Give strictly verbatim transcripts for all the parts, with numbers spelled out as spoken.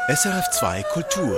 S R F zwei Kultur.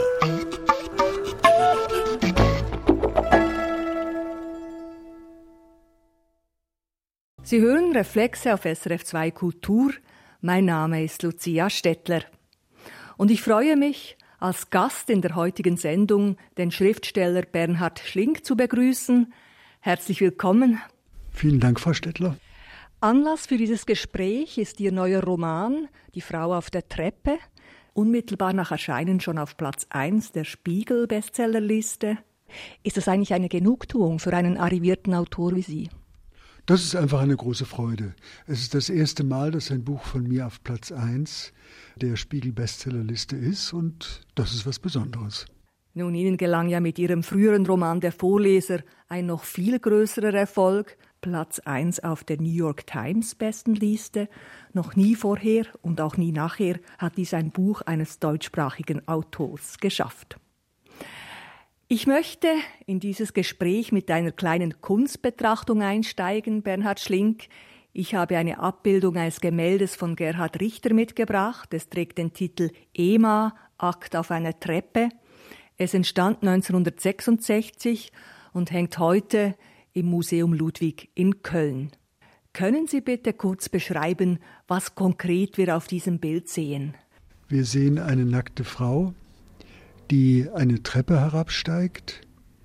Sie hören Reflexe auf S R F zwei Kultur. Mein Name ist Lucia Stettler. Und ich freue mich, als Gast in der heutigen Sendung den Schriftsteller Bernhard Schlink zu begrüßen. Herzlich willkommen. Vielen Dank, Frau Stettler. Anlass für dieses Gespräch ist Ihr neuer Roman »Die Frau auf der Treppe«, unmittelbar nach Erscheinen schon auf Platz eins der Spiegel-Bestsellerliste. Ist das eigentlich eine Genugtuung für einen arrivierten Autor wie Sie? Das ist einfach eine große Freude. Es ist das erste Mal, dass ein Buch von mir auf Platz eins der Spiegel-Bestsellerliste ist, und das ist was Besonderes. Nun, Ihnen gelang ja mit Ihrem früheren Roman »Der Vorleser« ein noch viel größerer Erfolg, Platz eins auf der New York Times Bestenliste. Noch nie vorher und auch nie nachher hat dies ein Buch eines deutschsprachigen Autors geschafft. Ich möchte in dieses Gespräch mit einer kleinen Kunstbetrachtung einsteigen, Bernhard Schlink. Ich habe eine Abbildung eines Gemäldes von Gerhard Richter mitgebracht. Es trägt den Titel »Ema, Akt auf einer Treppe«. Es entstand neunzehnhundertsechsundsechzig und hängt heute im Museum Ludwig in Köln. Können Sie bitte kurz beschreiben, was konkret wir auf diesem Bild sehen? Wir sehen eine nackte Frau, die eine Treppe herabsteigt.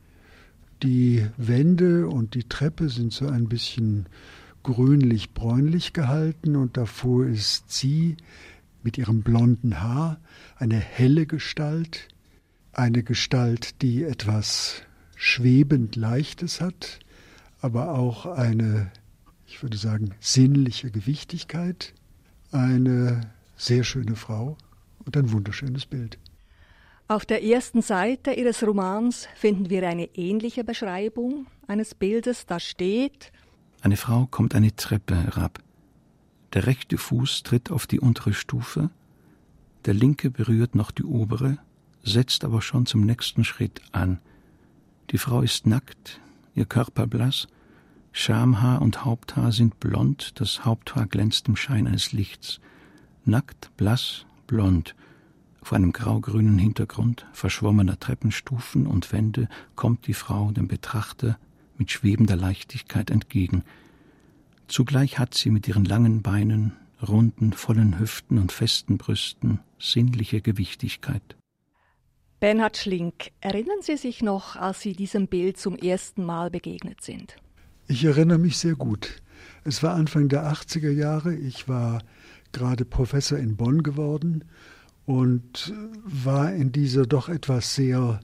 Die Wände und die Treppe sind so ein bisschen grünlich-bräunlich gehalten, und davor ist sie mit ihrem blonden Haar, eine helle Gestalt, eine Gestalt, die etwas schwebend Leichtes hat, aber auch eine, ich würde sagen, sinnliche Gewichtigkeit, eine sehr schöne Frau und ein wunderschönes Bild. Auf der ersten Seite Ihres Romans finden wir eine ähnliche Beschreibung eines Bildes. Da steht: Eine Frau kommt eine Treppe herab. Der rechte Fuß tritt auf die untere Stufe, der linke berührt noch die obere, setzt aber schon zum nächsten Schritt an. Die Frau ist nackt, ihr Körper blass, Schamhaar und Haupthaar sind blond, das Haupthaar glänzt im Schein eines Lichts. Nackt, blass, blond. Auf einem grau-grünen Hintergrund verschwommener Treppenstufen und Wände kommt die Frau dem Betrachter mit schwebender Leichtigkeit entgegen. Zugleich hat sie mit ihren langen Beinen, runden, vollen Hüften und festen Brüsten sinnliche Gewichtigkeit. Bernhard Schlink, erinnern Sie sich noch, als Sie diesem Bild zum ersten Mal begegnet sind? Ich erinnere mich sehr gut. Es war Anfang der achtziger Jahre. Ich war gerade Professor in Bonn geworden und war in dieser doch etwas sehr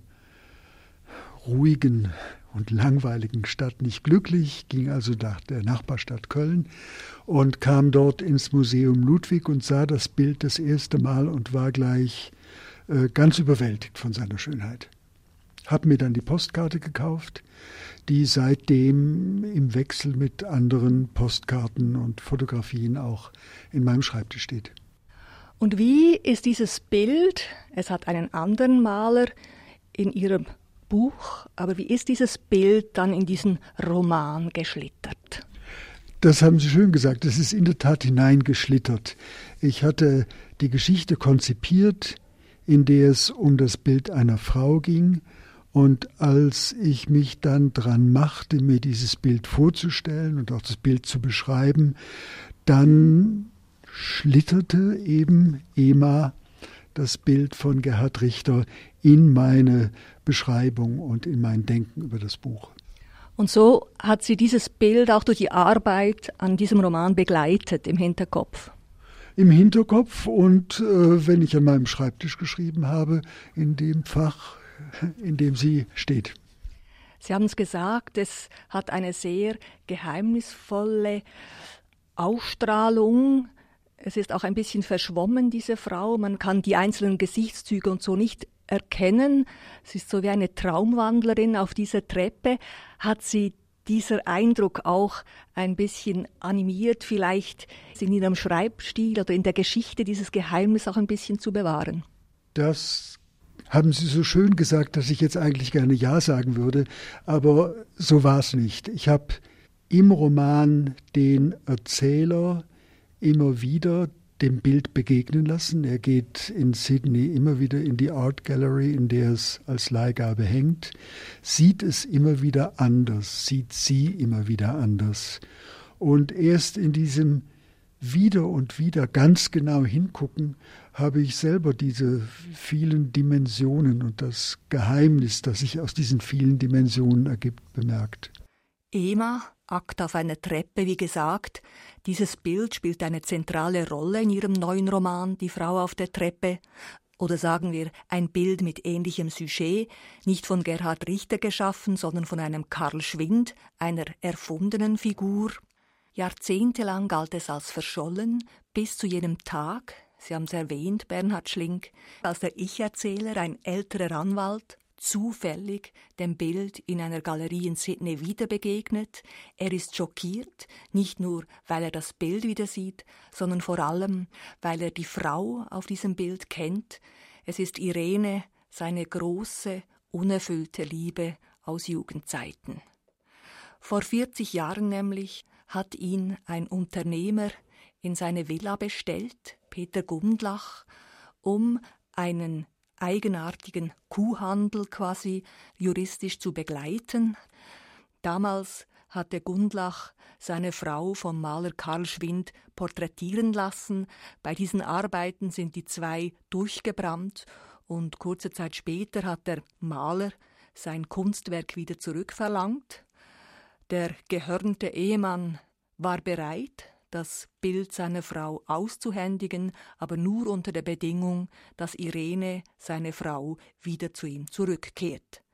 ruhigen und langweiligen Stadt nicht glücklich, ging also nach der Nachbarstadt Köln und kam dort ins Museum Ludwig und sah das Bild das erste Mal und war gleich äh, ganz überwältigt von seiner Schönheit. Hab mir dann die Postkarte gekauft, die seitdem im Wechsel mit anderen Postkarten und Fotografien auch in meinem Schreibtisch steht. Und wie ist dieses Bild, es hat einen anderen Maler in Ihrem Buch, aber wie ist dieses Bild dann in diesen Roman geschlittert? Das haben Sie schön gesagt, es ist in der Tat hineingeschlittert. Ich hatte die Geschichte konzipiert, in der es um das Bild einer Frau ging. Und als ich mich dann dran machte, mir dieses Bild vorzustellen und auch das Bild zu beschreiben, dann schlitterte eben Ema, das Bild von Gerhard Richter, in meine Beschreibung und in mein Denken über das Buch. Und so hat Sie dieses Bild auch durch die Arbeit an diesem Roman begleitet im Hinterkopf? Im Hinterkopf und äh, wenn ich an meinem Schreibtisch geschrieben habe, in dem Fach, in dem sie steht. Sie haben es gesagt, es hat eine sehr geheimnisvolle Ausstrahlung. Es ist auch ein bisschen verschwommen, diese Frau. Man kann die einzelnen Gesichtszüge und so nicht erkennen. Sie ist so wie eine Traumwandlerin auf dieser Treppe. Hat sie dieser Eindruck auch ein bisschen animiert, vielleicht in ihrem Schreibstil oder in der Geschichte dieses Geheimnis auch ein bisschen zu bewahren? Das haben Sie so schön gesagt, dass ich jetzt eigentlich gerne Ja sagen würde, aber so war es nicht. Ich habe im Roman den Erzähler immer wieder dem Bild begegnen lassen. Er geht in Sydney immer wieder in die Art Gallery, in der es als Leihgabe hängt, sieht es immer wieder anders, sieht sie immer wieder anders. Und erst in diesem wieder und wieder ganz genau hingucken, habe ich selber diese vielen Dimensionen und das Geheimnis, das sich aus diesen vielen Dimensionen ergibt, bemerkt. Ema, Akt auf einer Treppe, wie gesagt. Dieses Bild spielt eine zentrale Rolle in ihrem neuen Roman »Die Frau auf der Treppe«. Oder sagen wir, ein Bild mit ähnlichem Sujet, nicht von Gerhard Richter geschaffen, sondern von einem Karl Schwind, einer erfundenen Figur. Jahrzehntelang galt es als verschollen, bis zu jenem Tag, Sie haben es erwähnt, Bernhard Schlink, als der Ich-Erzähler, ein älterer Anwalt, zufällig dem Bild in einer Galerie in Sydney wieder begegnet. Er ist schockiert, nicht nur, weil er das Bild wieder sieht, sondern vor allem, weil er die Frau auf diesem Bild kennt. Es ist Irene, seine große, unerfüllte Liebe aus Jugendzeiten. Vor vierzig Jahren nämlich hat ihn ein Unternehmer in seine Villa bestellt, Peter Gundlach, um einen eigenartigen Kuhhandel quasi juristisch zu begleiten. Damals hatte Gundlach seine Frau vom Maler Karl Schwind porträtieren lassen. Bei diesen Arbeiten sind die zwei durchgebrannt und kurze Zeit später hat der Maler sein Kunstwerk wieder zurückverlangt. Der gehörnte Ehemann war bereit, das Bild seiner Frau auszuhändigen, aber nur unter der Bedingung, dass Irene, seine Frau, wieder zu ihm zurückkehrt.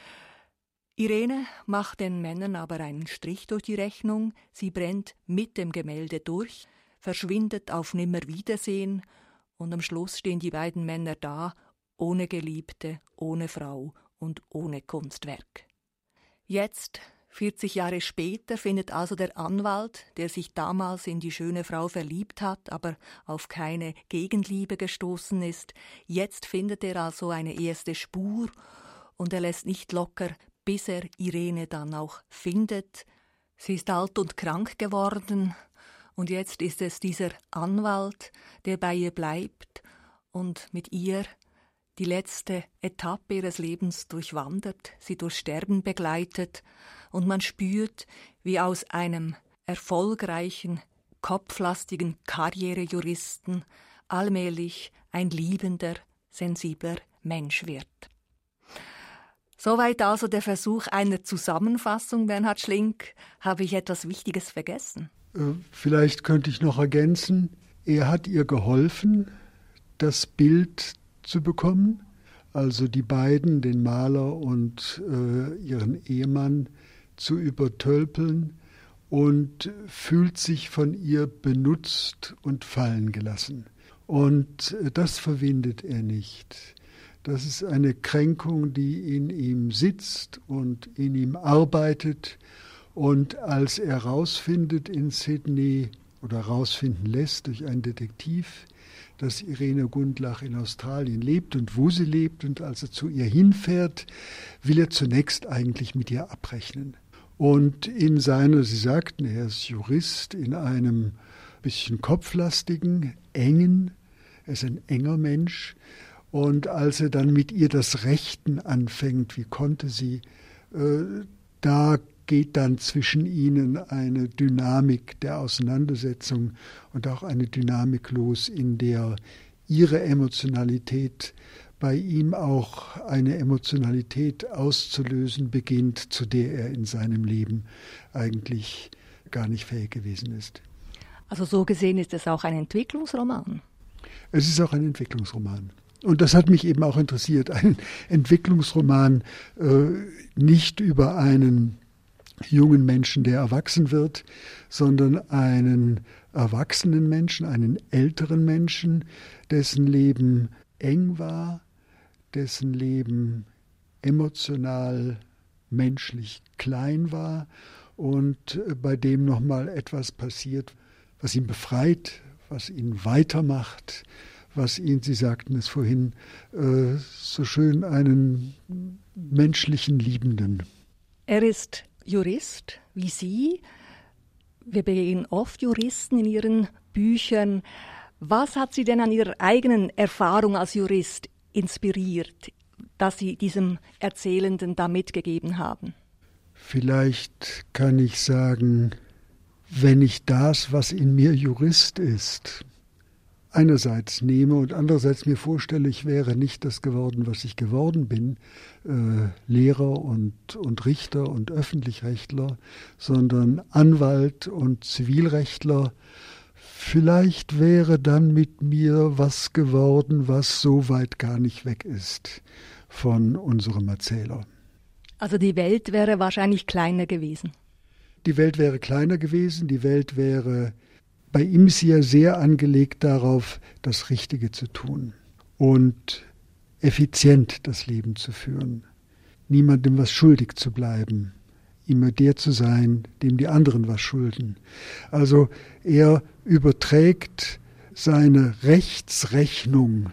Irene macht den Männern aber einen Strich durch die Rechnung, sie brennt mit dem Gemälde durch, verschwindet auf Nimmerwiedersehen und am Schluss stehen die beiden Männer da, ohne Geliebte, ohne Frau und ohne Kunstwerk. Jetzt, vierzig Jahre später, findet also der Anwalt, der sich damals in die schöne Frau verliebt hat, aber auf keine Gegenliebe gestoßen ist, jetzt findet er also eine erste Spur und er lässt nicht locker, bis er Irene dann auch findet. Sie ist alt und krank geworden und jetzt ist es dieser Anwalt, der bei ihr bleibt und mit ihr die letzte Etappe ihres Lebens durchwandert, sie durchs Sterben begleitet und man spürt, wie aus einem erfolgreichen, kopflastigen Karrierejuristen allmählich ein liebender, sensibler Mensch wird. Soweit also der Versuch einer Zusammenfassung, Bernhard Schlink. Habe ich etwas Wichtiges vergessen? Vielleicht könnte ich noch ergänzen, er hat ihr geholfen, das Bild zu bekommen, also die beiden, den Maler und äh, ihren Ehemann, zu übertölpeln und fühlt sich von ihr benutzt und fallen gelassen. Und das verwindet er nicht. Das ist eine Kränkung, die in ihm sitzt und in ihm arbeitet. Und als er rausfindet in Sydney oder rausfinden lässt durch einen Detektiv, dass Irene Gundlach in Australien lebt und wo sie lebt, und als er zu ihr hinfährt, will er zunächst eigentlich mit ihr abrechnen. Und in seiner, Sie sagten, er ist Jurist, in einem bisschen kopflastigen, engen, er ist ein enger Mensch, und als er dann mit ihr das Rechten anfängt, wie konnte sie, äh, da geht dann zwischen ihnen eine Dynamik der Auseinandersetzung und auch eine Dynamik los, in der ihre Emotionalität bei ihm auch eine Emotionalität auszulösen beginnt, zu der er in seinem Leben eigentlich gar nicht fähig gewesen ist. Also so gesehen ist es auch ein Entwicklungsroman. Es ist auch ein Entwicklungsroman. Und das hat mich eben auch interessiert, ein Entwicklungsroman äh, nicht über einen jungen Menschen, der erwachsen wird, sondern einen erwachsenen Menschen, einen älteren Menschen, dessen Leben eng war, dessen Leben emotional, menschlich klein war und bei dem nochmal etwas passiert, was ihn befreit, was ihn weitermacht, was ihn, Sie sagten es vorhin, äh, so schön, einen menschlichen Liebenden. Er ist Jurist, wie Sie. Wir begegnen oft Juristen in Ihren Büchern. Was hat Sie denn an Ihrer eigenen Erfahrung als Jurist inspiriert, dass Sie diesem Erzählenden da mitgegeben haben? Vielleicht kann ich sagen, wenn ich das, was in mir Jurist ist, einerseits nehme und andererseits mir vorstelle, ich wäre nicht das geworden, was ich geworden bin, äh, Lehrer und, und Richter und Öffentlichrechtler, sondern Anwalt und Zivilrechtler, vielleicht wäre dann mit mir was geworden, was so weit gar nicht weg ist von unserem Erzähler. Also die Welt wäre wahrscheinlich kleiner gewesen. Die Welt wäre kleiner gewesen, die Welt wäre bei ihm sehr, sehr angelegt darauf, das Richtige zu tun und effizient das Leben zu führen, niemandem was schuldig zu bleiben, immer der zu sein, dem die anderen was schulden. Also er überträgt seine Rechtsrechnung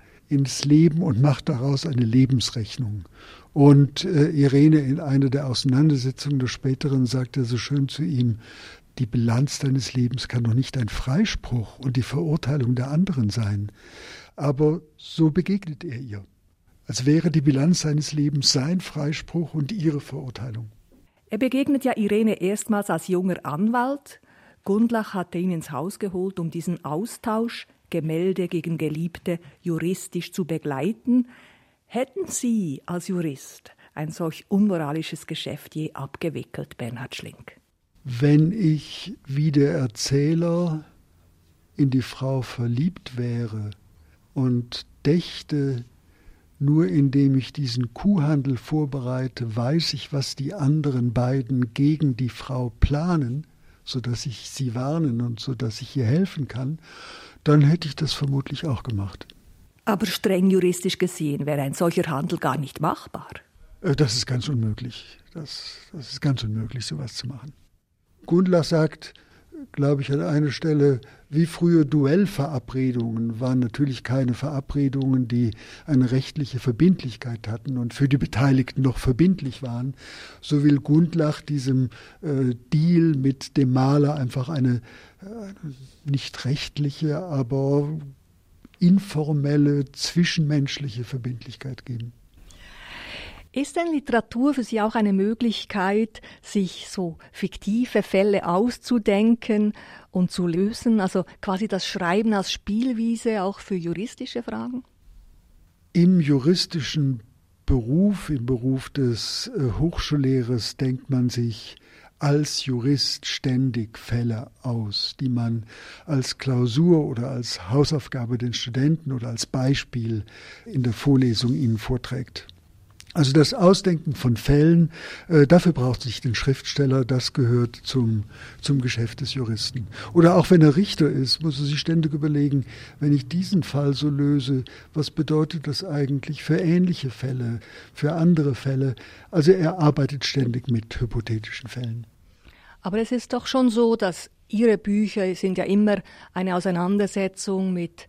ins Leben und macht daraus eine Lebensrechnung. Und äh, Irene in einer der Auseinandersetzungen des Späteren sagt er so schön zu ihm, die Bilanz deines Lebens kann doch nicht ein Freispruch und die Verurteilung der anderen sein. Aber so begegnet er ihr, als wäre die Bilanz seines Lebens sein Freispruch und ihre Verurteilung. Er begegnet ja Irene erstmals als junger Anwalt. Gundlach hatte ihn ins Haus geholt, um diesen Austausch, Gemälde gegen Geliebte, juristisch zu begleiten. Hätten Sie als Jurist ein solch unmoralisches Geschäft je abgewickelt, Bernhard Schlink? Wenn ich wie der Erzähler in die Frau verliebt wäre und dächte, nur indem ich diesen Kuhhandel vorbereite, weiß ich, was die anderen beiden gegen die Frau planen, sodass ich sie warnen und sodass ich ihr helfen kann, dann hätte ich das vermutlich auch gemacht. Aber streng juristisch gesehen wäre ein solcher Handel gar nicht machbar. Das ist ganz unmöglich. Das, das ist ganz unmöglich, sowas zu machen. Gundlach sagt, glaube ich, an einer Stelle, wie früher Duellverabredungen waren natürlich keine Verabredungen, die eine rechtliche Verbindlichkeit hatten und für die Beteiligten noch verbindlich waren. So will Gundlach diesem äh, Deal mit dem Maler einfach eine äh, nicht rechtliche, aber informelle, zwischenmenschliche Verbindlichkeit geben. Ist denn Literatur für Sie auch eine Möglichkeit, sich so fiktive Fälle auszudenken und zu lösen? Also quasi das Schreiben als Spielwiese auch für juristische Fragen? Im juristischen Beruf, im Beruf des äh, Hochschullehrers denkt man sich als Jurist ständig Fälle aus, die man als Klausur oder als Hausaufgabe den Studenten oder als Beispiel in der Vorlesung ihnen vorträgt. Also das Ausdenken von Fällen, äh, dafür braucht sich den Schriftsteller, das gehört zum, zum Geschäft des Juristen. Oder auch wenn er Richter ist, muss er sich ständig überlegen, wenn ich diesen Fall so löse, was bedeutet das eigentlich für ähnliche Fälle, für andere Fälle? Also er arbeitet ständig mit hypothetischen Fällen. Aber es ist doch schon so, dass Ihre Bücher sind ja immer eine Auseinandersetzung mit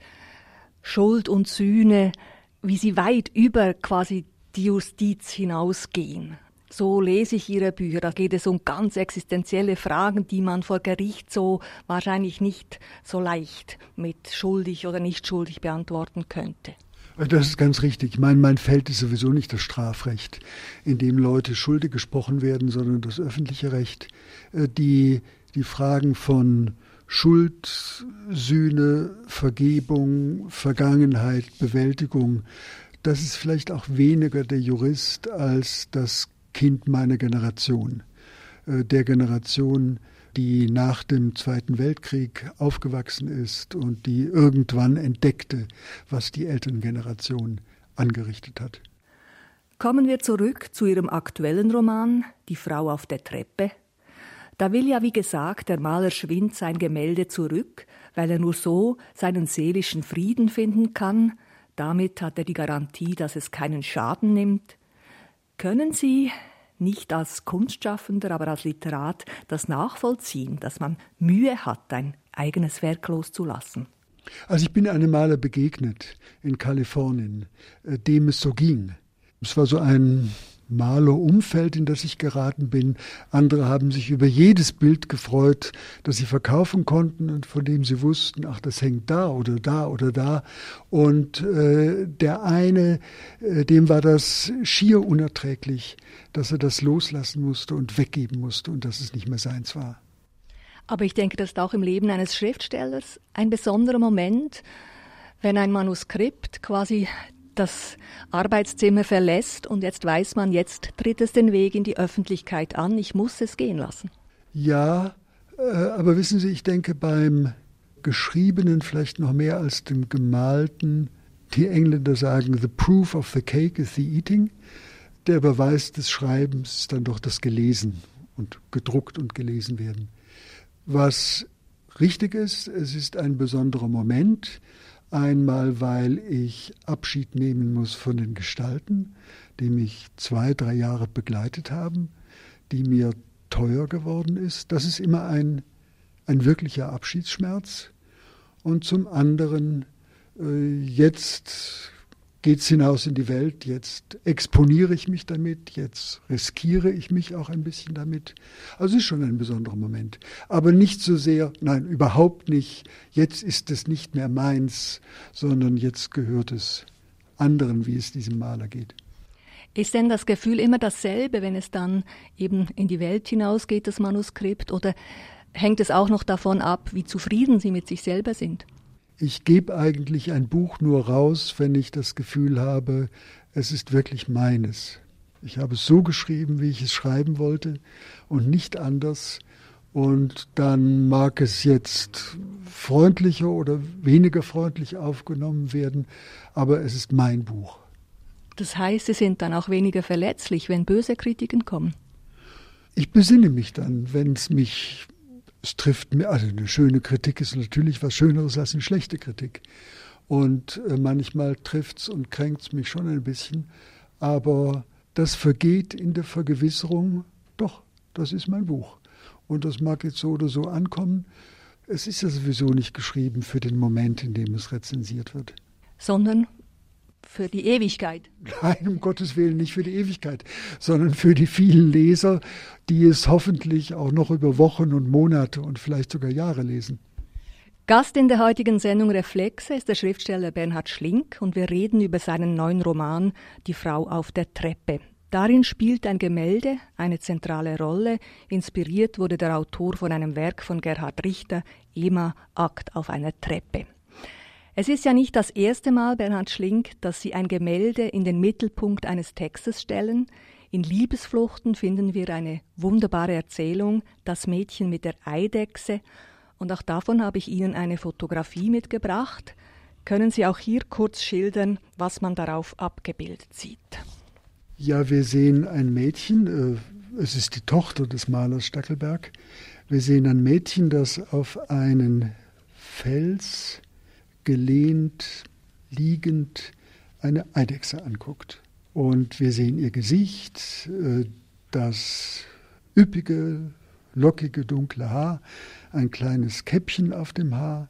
Schuld und Sühne, wie sie weit über quasi die Justiz hinausgehen. So lese ich Ihre Bücher. Da geht es um ganz existenzielle Fragen, die man vor Gericht so wahrscheinlich nicht so leicht mit schuldig oder nicht schuldig beantworten könnte. Das ist ganz richtig. Ich meine, mein Feld ist sowieso nicht das Strafrecht, in dem Leute schuldig gesprochen werden, sondern das öffentliche Recht. Die, die Fragen von Schuld, Sühne, Vergebung, Vergangenheit, Bewältigung, das ist vielleicht auch weniger der Jurist als das Kind meiner Generation, der Generation, die nach dem Zweiten Weltkrieg aufgewachsen ist und die irgendwann entdeckte, was die Elterngeneration angerichtet hat. Kommen wir zurück zu Ihrem aktuellen Roman »Die Frau auf der Treppe«. Da will ja, wie gesagt, der Maler Schwind sein Gemälde zurück, weil er nur so seinen seelischen Frieden finden kann. Damit hat er die Garantie, dass es keinen Schaden nimmt. Können Sie nicht als Kunstschaffender, aber als Literat das nachvollziehen, dass man Mühe hat, ein eigenes Werk loszulassen? Also ich bin einem Maler begegnet in Kalifornien, dem es so ging. Es war so ein Malerumfeld, in das ich geraten bin. Andere haben sich über jedes Bild gefreut, das sie verkaufen konnten und von dem sie wussten, ach, das hängt da oder da oder da. Und äh, der eine, äh, dem war das schier unerträglich, dass er das loslassen musste und weggeben musste und dass es nicht mehr seins war. Aber ich denke, das ist auch im Leben eines Schriftstellers ein besonderer Moment, wenn ein Manuskript quasi das Arbeitszimmer verlässt und jetzt weiß man, jetzt tritt es den Weg in die Öffentlichkeit an, ich muss es gehen lassen. Ja, äh, aber wissen Sie, ich denke beim Geschriebenen vielleicht noch mehr als dem Gemalten, die Engländer sagen, the proof of the cake is the eating. Der Beweis des Schreibens ist dann doch das Gelesen und gedruckt und gelesen werden. Was richtig ist, es ist ein besonderer Moment. Einmal, weil ich Abschied nehmen muss von den Gestalten, die mich zwei, drei Jahre begleitet haben, die mir teuer geworden ist. Das ist immer ein, ein wirklicher Abschiedsschmerz. Und zum anderen, äh, jetzt geht's hinaus in die Welt, jetzt exponiere ich mich damit, jetzt riskiere ich mich auch ein bisschen damit. Also es ist schon ein besonderer Moment. Aber nicht so sehr, nein, überhaupt nicht, jetzt ist es nicht mehr meins, sondern jetzt gehört es anderen, wie es diesem Maler geht. Ist denn das Gefühl immer dasselbe, wenn es dann eben in die Welt hinausgeht, das Manuskript, oder hängt es auch noch davon ab, wie zufrieden Sie mit sich selber sind? Ich gebe eigentlich ein Buch nur raus, wenn ich das Gefühl habe, es ist wirklich meines. Ich habe es so geschrieben, wie ich es schreiben wollte und nicht anders. Und dann mag es jetzt freundlicher oder weniger freundlich aufgenommen werden, aber es ist mein Buch. Das heißt, Sie sind dann auch weniger verletzlich, wenn böse Kritiken kommen? Ich besinne mich dann, wenn es mich... Es trifft mir, also eine schöne Kritik ist natürlich was Schöneres als eine schlechte Kritik. Und äh, manchmal trifft es und kränkt es mich schon ein bisschen. Aber das vergeht in der Vergewisserung, doch, das ist mein Buch. Und das mag jetzt so oder so ankommen. Es ist ja sowieso nicht geschrieben für den Moment, in dem es rezensiert wird. Sondern für die Ewigkeit. Nein, um Gottes Willen, nicht für die Ewigkeit, sondern für die vielen Leser, die es hoffentlich auch noch über Wochen und Monate und vielleicht sogar Jahre lesen. Gast in der heutigen Sendung Reflexe ist der Schriftsteller Bernhard Schlink und wir reden über seinen neuen Roman Die Frau auf der Treppe. Darin spielt ein Gemälde eine zentrale Rolle. Inspiriert wurde der Autor von einem Werk von Gerhard Richter, Ema, Akt auf einer Treppe. Es ist ja nicht das erste Mal, Bernhard Schlink, dass Sie ein Gemälde in den Mittelpunkt eines Textes stellen. In Liebesfluchten finden wir eine wunderbare Erzählung, Das Mädchen mit der Eidechse. Und auch davon habe ich Ihnen eine Fotografie mitgebracht. Können Sie auch hier kurz schildern, was man darauf abgebildet sieht? Ja, wir sehen ein Mädchen, es ist die Tochter des Malers Stackelberg. Wir sehen ein Mädchen, das auf einen Fels gelehnt, liegend eine Eidechse anguckt. Und wir sehen ihr Gesicht, das üppige, lockige, dunkle Haar, ein kleines Käppchen auf dem Haar,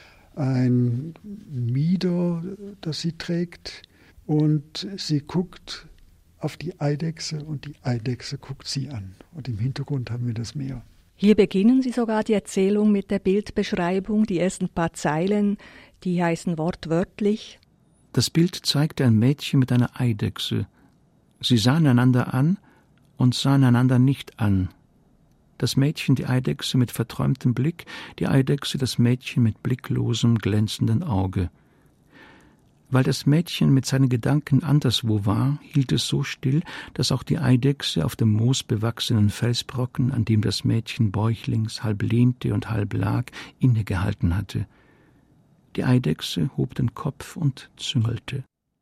ein Mieder, das sie trägt. Und sie guckt auf die Eidechse und die Eidechse guckt sie an. Und im Hintergrund haben wir das Meer. Hier beginnen Sie sogar die Erzählung mit der Bildbeschreibung. Die ersten paar Zeilen, die heißen wortwörtlich: Das Bild zeigte ein Mädchen mit einer Eidechse. Sie sahen einander an und sahen einander nicht an. Das Mädchen die Eidechse mit verträumtem Blick, die Eidechse das Mädchen mit blicklosem, glänzenden Auge. Weil das Mädchen mit seinen Gedanken anderswo war, hielt es so still, dass auch die Eidechse auf dem moosbewachsenen Felsbrocken, an dem das Mädchen bäuchlings halb lehnte und halb lag, innegehalten hatte. Die Eidechse hob den Kopf und züngelte.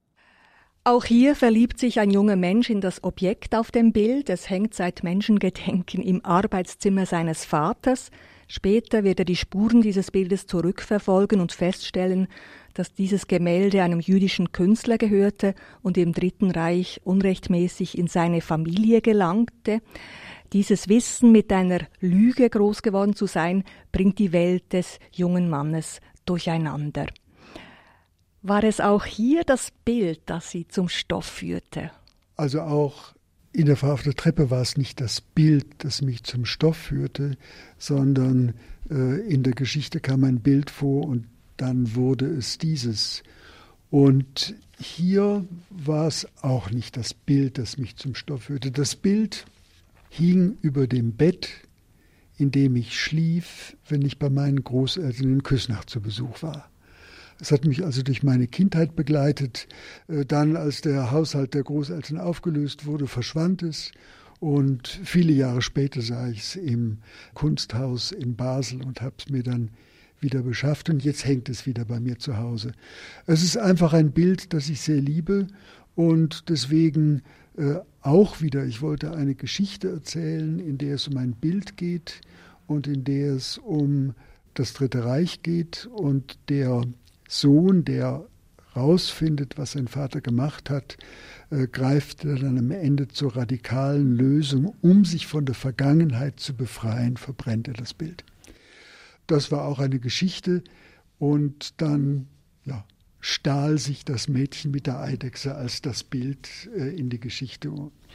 Auch hier verliebt sich ein junger Mensch in das Objekt auf dem Bild. Es hängt seit Menschengedenken im Arbeitszimmer seines Vaters. Später wird er die Spuren dieses Bildes zurückverfolgen und feststellen, dass dieses Gemälde einem jüdischen Künstler gehörte und im Dritten Reich unrechtmäßig in seine Familie gelangte. Dieses Wissen, mit einer Lüge groß geworden zu sein, bringt die Welt des jungen Mannes durcheinander. War es auch hier das Bild, das Sie zum Stoff führte? Also auch In der Frau auf der Treppe war es nicht das Bild, das mich zum Stoff führte, sondern äh, in der Geschichte kam ein Bild vor und dann wurde es dieses. Und hier war es auch nicht das Bild, das mich zum Stoff führte. Das Bild hing über dem Bett, in dem ich schlief, wenn ich bei meinen Großeltern in Küsnacht zu Besuch war. Es hat mich also durch meine Kindheit begleitet. Dann, als der Haushalt der Großeltern aufgelöst wurde, verschwand es. Und viele Jahre später sah ich es im Kunsthaus in Basel und habe es mir dann wieder beschafft. Und jetzt hängt es wieder bei mir zu Hause. Es ist einfach ein Bild, das ich sehr liebe und deswegen äh, auch wieder, ich wollte eine Geschichte erzählen, in der es um ein Bild geht und in der es um das Dritte Reich geht und der Sohn, der rausfindet, was sein Vater gemacht hat, äh, greift dann am Ende zur radikalen Lösung, um sich von der Vergangenheit zu befreien, verbrennt er das Bild. Das war auch eine Geschichte und dann ja, stahl sich das Mädchen mit der Eidechse als das Bild äh, in die Geschichte,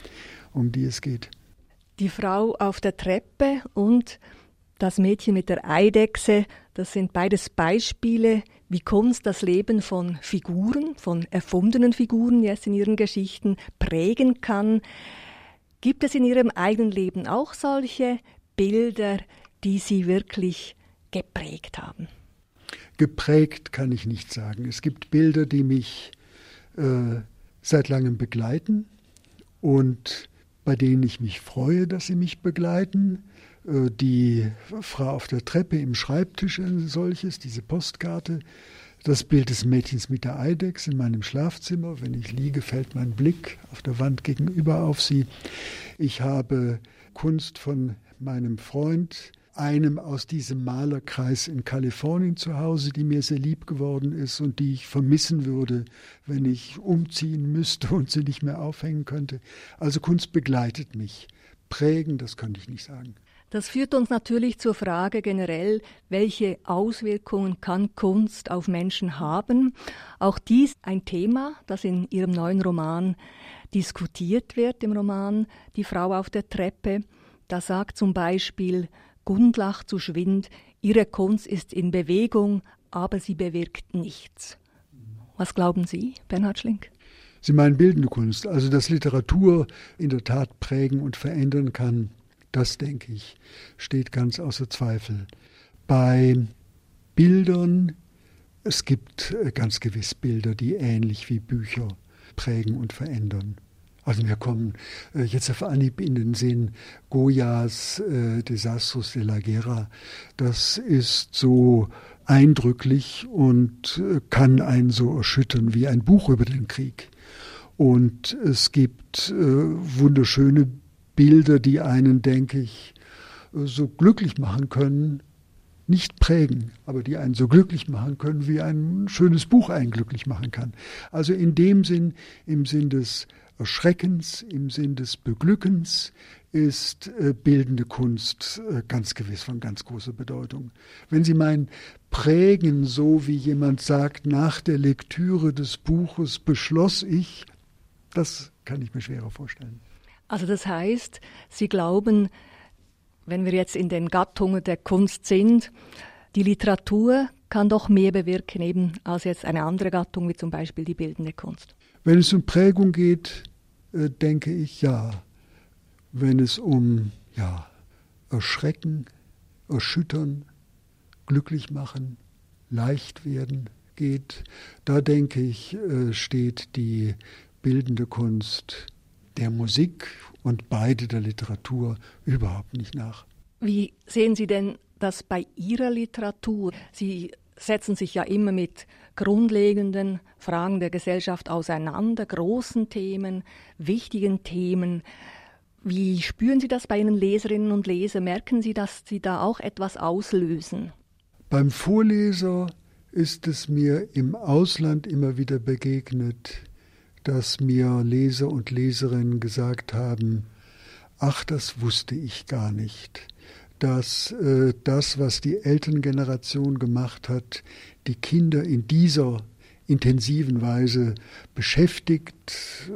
um die es geht. Die Frau auf der Treppe und das Mädchen mit der Eidechse, das sind beides Beispiele, wie Kunst das Leben von Figuren, von erfundenen Figuren jetzt in ihren Geschichten prägen kann. Gibt es in Ihrem eigenen Leben auch solche Bilder, die Sie wirklich geprägt haben? Geprägt kann ich nicht sagen. Es gibt Bilder, die mich äh, seit langem begleiten und bei denen ich mich freue, dass sie mich begleiten. Die Frau auf der Treppe im Schreibtisch, ein solches, diese Postkarte. Das Bild des Mädchens mit der Eidechse in meinem Schlafzimmer. Wenn ich liege, fällt mein Blick auf der Wand gegenüber auf sie. Ich habe Kunst von meinem Freund, einem aus diesem Malerkreis in Kalifornien zu Hause, die mir sehr lieb geworden ist und die ich vermissen würde, wenn ich umziehen müsste und sie nicht mehr aufhängen könnte. Also Kunst begleitet mich. Prägen, das könnte ich nicht sagen. Das führt uns natürlich zur Frage generell, welche Auswirkungen kann Kunst auf Menschen haben? Auch dies ein Thema, das in Ihrem neuen Roman diskutiert wird, im Roman Die Frau auf der Treppe. Da sagt zum Beispiel Gundlach zu Schwind, ihre Kunst ist in Bewegung, aber sie bewirkt nichts. Was glauben Sie, Bernhard Schlink? Sie meinen bildende Kunst, also dass Literatur in der Tat prägen und verändern kann. Das, denke ich, steht ganz außer Zweifel. Bei Bildern, es gibt ganz gewiss Bilder, die ähnlich wie Bücher prägen und verändern. Also mir kommen äh, jetzt auf Anhieb in den Sinn Goyas äh, Desastros de la Guerra. Das ist so eindrücklich und äh, kann einen so erschüttern wie ein Buch über den Krieg. Und es gibt äh, wunderschöne Bilder, die einen, denke ich, so glücklich machen können, nicht prägen, aber die einen so glücklich machen können, wie ein schönes Buch einen glücklich machen kann. Also in dem Sinn, im Sinn des Erschreckens, im Sinn des Beglückens ist äh, bildende Kunst äh, ganz gewiss von ganz großer Bedeutung. Wenn Sie meinen, prägen, so wie jemand sagt, nach der Lektüre des Buches beschloss ich, das kann ich mir schwerer vorstellen. Also das heißt, Sie glauben, wenn wir jetzt in den Gattungen der Kunst sind, die Literatur kann doch mehr bewirken eben als jetzt eine andere Gattung, wie zum Beispiel die bildende Kunst. Wenn es um Prägung geht, äh, denke ich ja. Wenn es um ja, Erschrecken, Erschüttern, glücklich machen, leicht werden geht, da denke ich, äh, steht die bildende Kunst der Musik und beide der Literatur überhaupt nicht nach. Wie sehen Sie denn das bei Ihrer Literatur? Sie setzen sich ja immer mit grundlegenden Fragen der Gesellschaft auseinander, großen Themen, wichtigen Themen. Wie spüren Sie das bei Ihren Leserinnen und Lesern? Merken Sie, dass Sie da auch etwas auslösen? Beim Vorleser ist es mir im Ausland immer wieder begegnet, dass mir Leser und Leserinnen gesagt haben, ach, das wusste ich gar nicht, dass äh, das, was die Elterngeneration gemacht hat, die Kinder in dieser intensiven Weise beschäftigt, äh,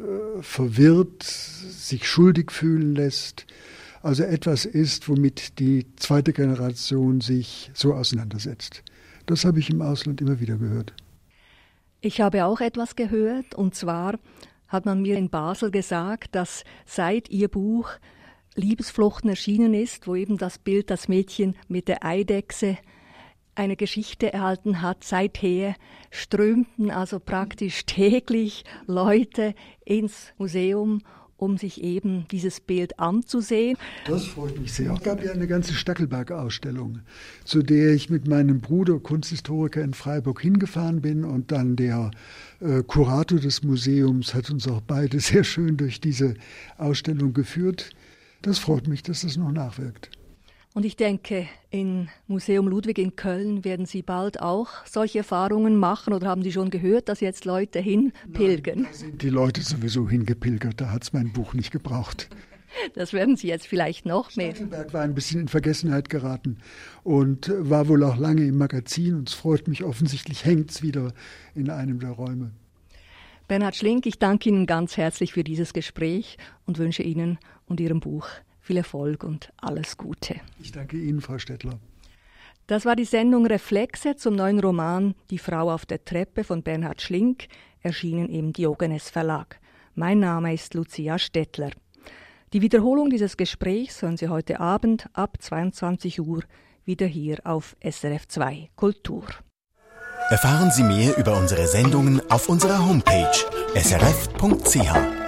verwirrt, sich schuldig fühlen lässt. Also etwas ist, womit die zweite Generation sich so auseinandersetzt. Das habe ich im Ausland immer wieder gehört. Ich habe auch etwas gehört, und zwar hat man mir in Basel gesagt, dass seit ihr Buch Liebesflochten erschienen ist, wo eben das Bild, das Mädchen mit der Eidechse eine Geschichte erhalten hat, seither strömten also praktisch täglich Leute ins Museum, um sich eben dieses Bild anzusehen. Das freut mich sehr. Es gab ja eine ganze Stackelberg-Ausstellung, zu der ich mit meinem Bruder, Kunsthistoriker in Freiburg, hingefahren bin. Und dann der äh, Kurator des Museums hat uns auch beide sehr schön durch diese Ausstellung geführt. Das freut mich, dass das noch nachwirkt. Und ich denke, im Museum Ludwig in Köln werden Sie bald auch solche Erfahrungen machen, oder haben Sie schon gehört, dass jetzt Leute hinpilgern? Nein, da sind die Leute sowieso hingepilgert, da hat es mein Buch nicht gebraucht. Das werden Sie jetzt vielleicht noch mehr. Stackelberg war ein bisschen in Vergessenheit geraten und war wohl auch lange im Magazin, und es freut mich, offensichtlich hängt es wieder in einem der Räume. Bernhard Schlink, ich danke Ihnen ganz herzlich für dieses Gespräch und wünsche Ihnen und Ihrem Buch viel Erfolg und alles Gute. Ich danke Ihnen, Frau Stettler. Das war die Sendung Reflexe zum neuen Roman Die Frau auf der Treppe von Bernhard Schlink, erschienen im Diogenes Verlag. Mein Name ist Lucia Stettler. Die Wiederholung dieses Gesprächs hören Sie heute Abend ab zweiundzwanzig Uhr wieder hier auf S R F zwei Kultur. Erfahren Sie mehr über unsere Sendungen auf unserer Homepage s r f punkt c h.